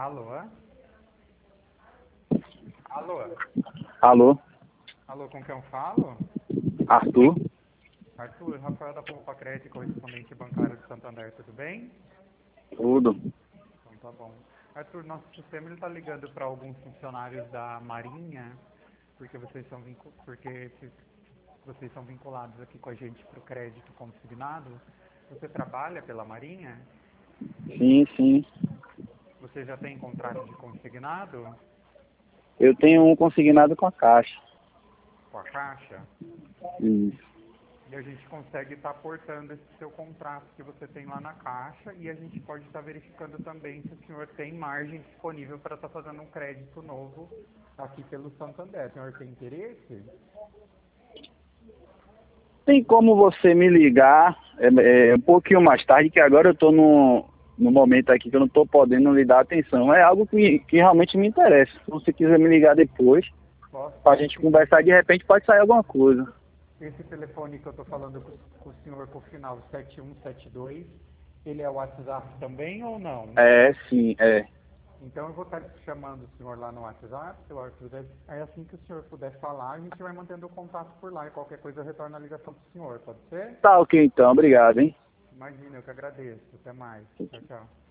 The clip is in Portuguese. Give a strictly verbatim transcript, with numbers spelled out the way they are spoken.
Alô? Alô? Alô, Alô, com quem eu falo? Arthur? Arthur, Rafael da Poupa Crédito, correspondente bancário de Santander, tudo bem? Tudo. Então tá bom. Arthur, nosso sistema está ligando para alguns funcionários da Marinha, porque vocês são, vincu porque se- vocês são vinculados aqui com a gente para o crédito consignado. Você trabalha pela Marinha? Sim, sim. Você já tem contrato de consignado Eu tenho um consignado com a Caixa. com a Caixa? Isso. E a gente consegue estar aportando esse seu contrato que você tem lá na Caixa e a gente pode estar verificando também se o senhor tem margem disponível para estar fazendo um crédito novo aqui pelo Santander. O senhor tem interesse? Tem como você me ligar é, é, um pouquinho mais tarde, que agora eu estou no, no momento aqui que eu não estou podendo lhe dar atenção. É algo que, que realmente me interessa. Se você quiser me ligar depois, Posso, para a posso gente sim. conversar, de repente pode sair alguma coisa. Esse telefone que eu estou falando com, com o senhor com o final sete um sete dois, ele é o WhatsApp também ou não? É, sim, é. Então eu vou estar chamando o senhor lá no WhatsApp, seu Arthur. Aí assim que o senhor puder falar, a gente vai mantendo o contato por lá e qualquer coisa eu retorno a ligação para o senhor, pode ser? Tá ok então, obrigado, hein? Imagina, eu que agradeço. Até mais. Tchau, tchau.